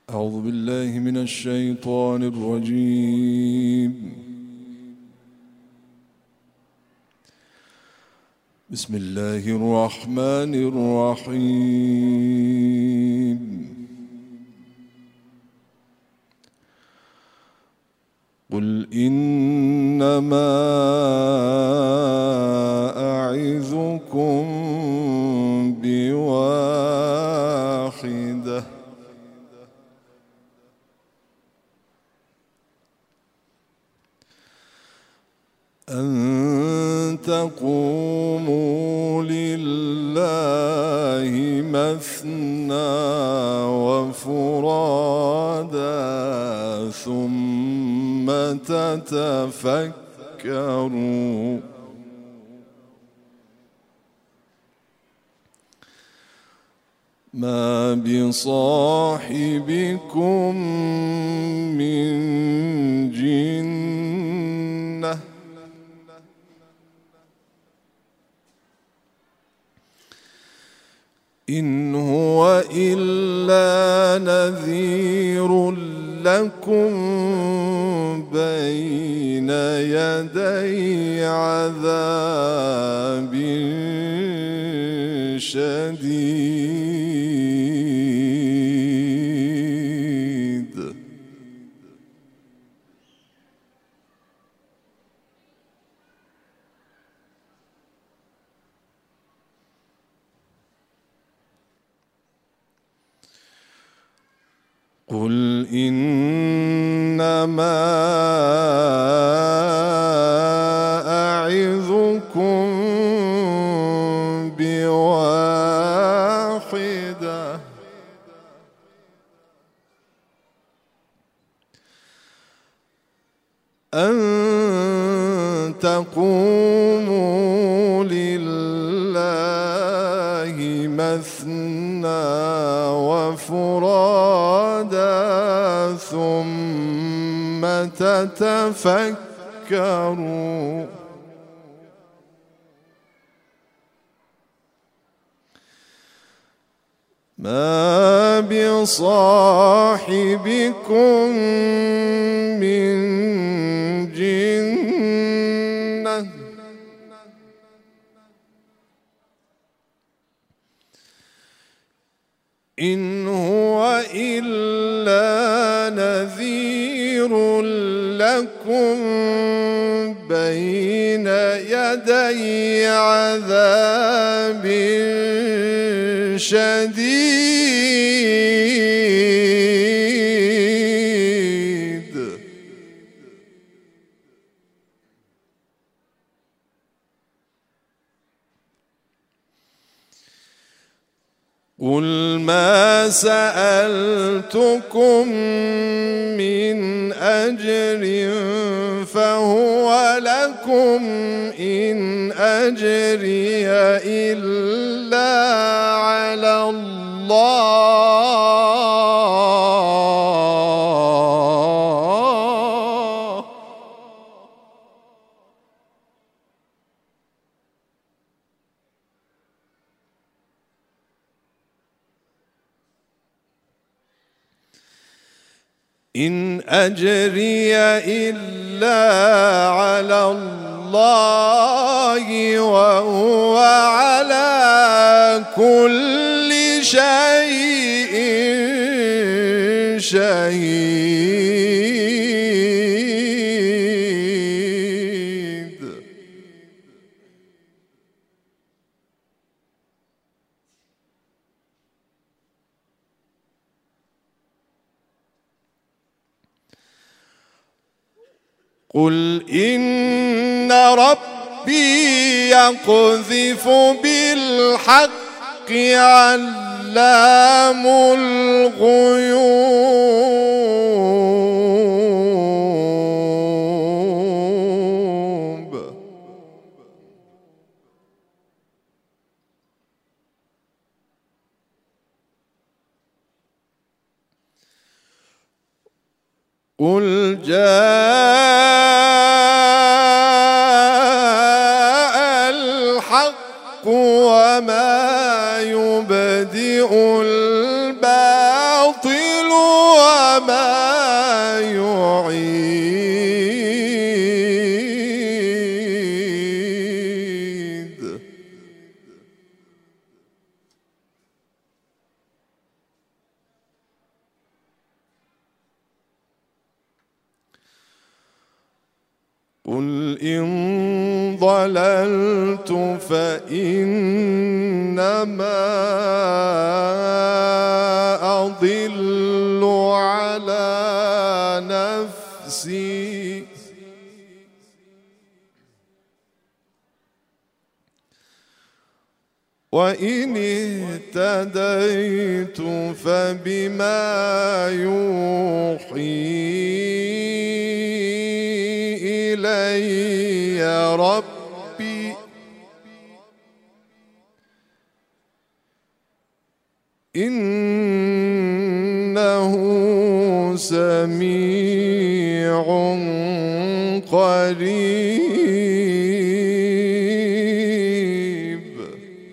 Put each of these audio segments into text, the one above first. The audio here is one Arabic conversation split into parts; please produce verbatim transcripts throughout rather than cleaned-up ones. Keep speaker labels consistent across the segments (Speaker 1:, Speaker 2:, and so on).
Speaker 1: أعوذ بالله من الشيطان الرجيم. بسم الله الرحمن الرحيم. قل إنما أعظكم بواحدة أن تقوموا لله مثنى وفرادا ثم تتفكروا ما بصاحبكم من جنة إن هو إلا نذير لكم بين يدي عذاب شديد. قل إنما أعظكم بواحدة أن تقوموا لله مثنى وفرادا ثم تتفكروا ما بصاحبكم من جنة إن هو إلا نذير لكم بين يدي عذاب شديد. قل ما سألتكم من أجر فهو لكم إن أجري إلا على الله إن أجري إلا على الله وهو على كل شيء شهيد. قل إن ربي يقذف بالحق علام الغيوب قل جاء الحق وما يبدئ الباطل وما يعيد قل إن ضللت فإنما أضل على نفسي وإن اهتديت فبما يوحي إلي ربي إنه سميع قريب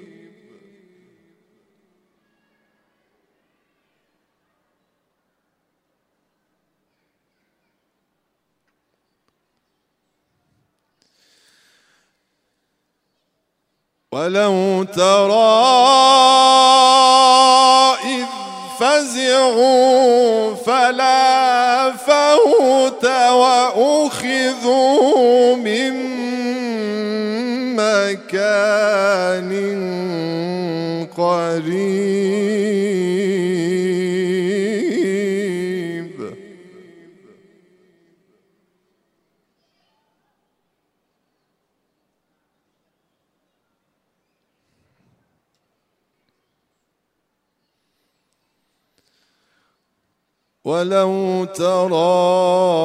Speaker 1: ولو ترى إذ فزعوا فلا فوت وأخذوا من مكان قريب ولو ترى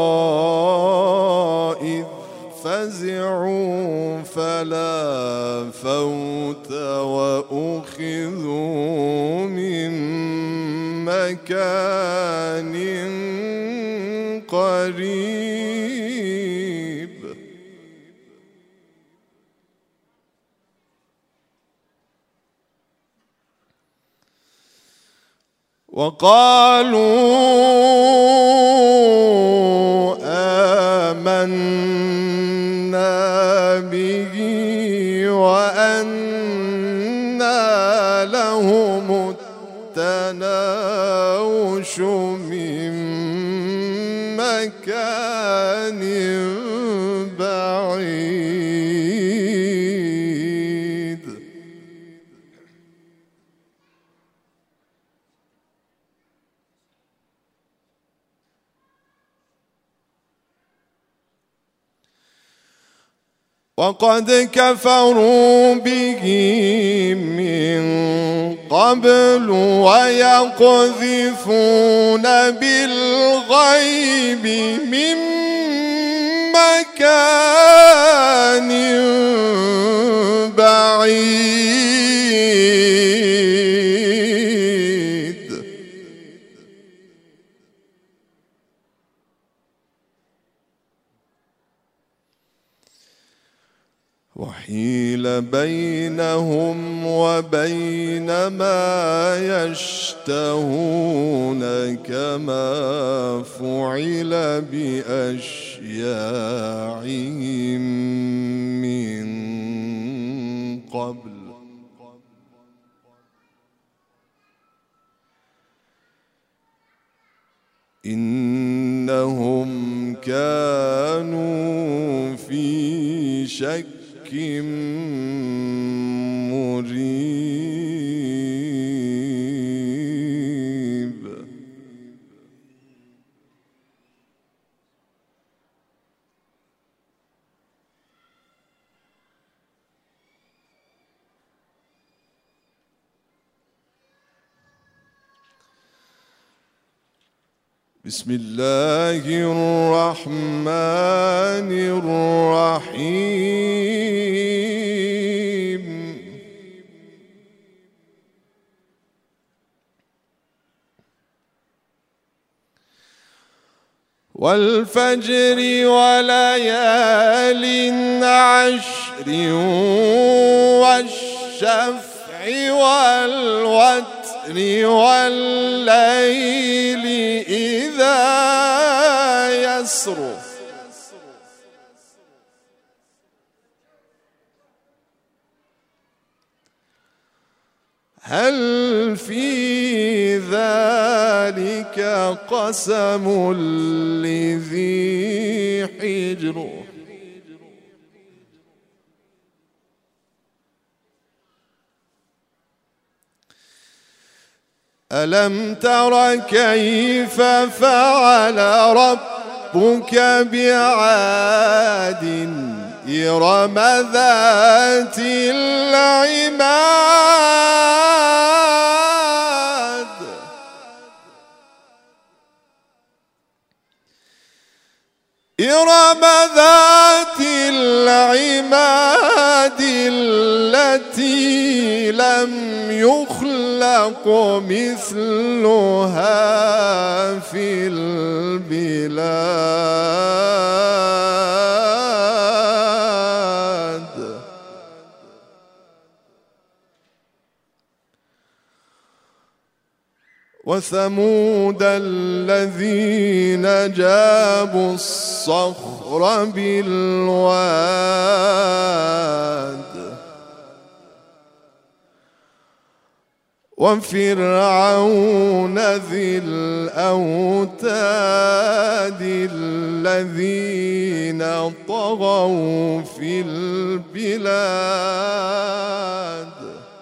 Speaker 1: إذ فزعوا فلا فوت وأخذوا من مكان قريب وقالوا آمنا به وأنى لهم التناوش من مكان بعيد وقد كفروا به من قبل ويقذفون بالغيب من مكان بعيد وحيل بينهم وبين ما يشتهون كما فعل بأشياعهم من قبل إنهم كانوا في شك مريب بسم الله الرحمن الرحيم والفجر وليال عشر والشفع والوتر والليل إذا هل في ذلك قسم لذي حجر ألم تر كيف فعل ربك بعاد إرم ذات العماد إرم ذات العماد التي لم يخلق مثلها في البلاد وثمود الذين جابوا الصخر بالواد وفرعون ذي الأوتاد الذين طغوا في البلاد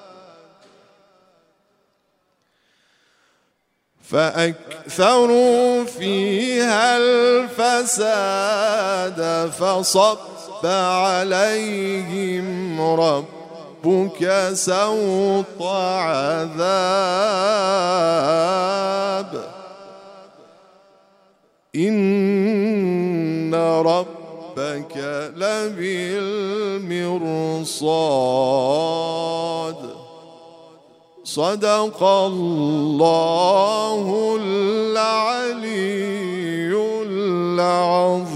Speaker 1: فأكثروا فيها الفساد فصب عليهم ربك سوط عذاب إن ربك لبالمرصاد صدق الله العلي العظيم.